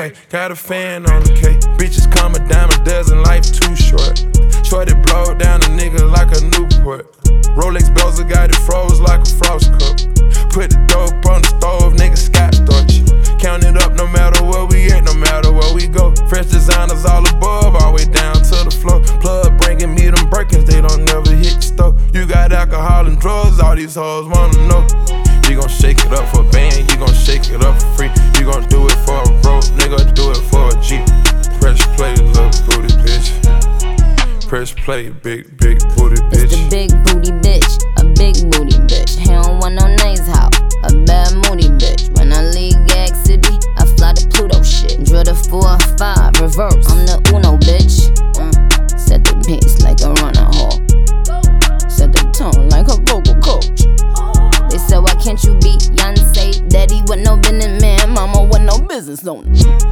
play, got a fan on the K. Bitches come a dime a dozen, life too short. Shorty blow down a nigga like a Newport. Rolex bezel got it froze like a frost cup. Put the dope on the stove, nigga Scott starch. Count it up no matter where we at, no matter where we go. Fresh designers all above, all the way down to the floor. Plug bringing me them Birkins, they don't never hit the stove. You got alcohol and drugs, all these hoes wanna know. You gon' shake it up for a band, you gon' shake it up for free. You gon' do it for a road, nigga, do it for a G. Press play, little booty bitch. Press play, big booty bitch. It's the big booty bitch, a big booty bitch. He don't want no nice house, a bad moody bitch. When I leave Gag City, I fly to Pluto shit. Drill the 4-5, reverse, I'm the Uno bitch. Set the pace like a runner hall. Set the tone like a vocal coach. They said, why can't you be Beyonce? Daddy with no business man, mama with no business owner.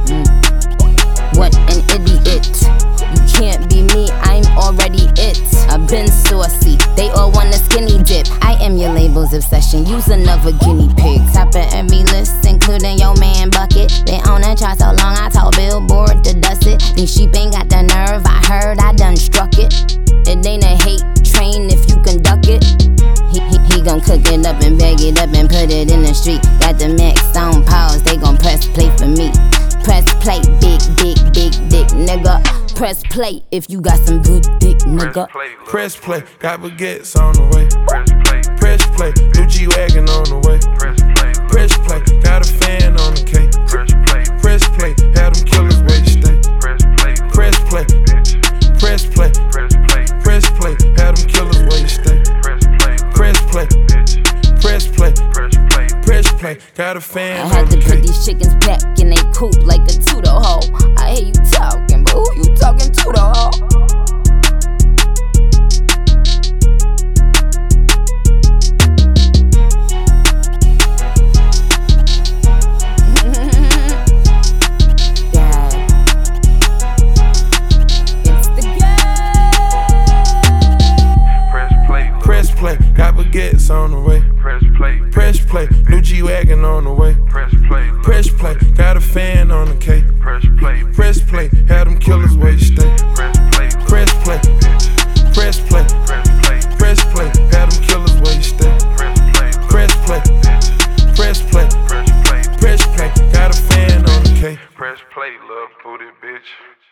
What an idiot. You can't be me, I'm already it. I've been saucy, they all want a skinny dip. I am your label's obsession, use another guinea pig. Top of every list, including your man Bucket. Been on a chart so long, I told Billboard to dust it. These sheep ain't got the nerve, I heard I done struck it. It ain't a hate train if you can duck it. He gon' cook it up and bag it up and put it in the street. Got the max on pause, they gon' press play for me. Press play, big dick, nigga. Press play if you got some good dick, nigga. Press play, got baguettes on the way. Press play, new G-Wagon on the way. Press play, got a fan on the K. Press play, had them killers where you stay. Press play, press play, press play, had them killers where you stay. Press play, press play, press play, got a fan on the K. I had to put these chickens back in they coop like a Tudo hoe. I hear you talking, but who you talking to though, ho? Got baguettes on the way. Press play, new G-Wagon on the way. Press play, got a fan on the K. Press play, had them killers where you stay. Press play, press play, press play, had them killers where you stay. Press play, press play, press play, got a fan on the K. Press play, little booty bitch.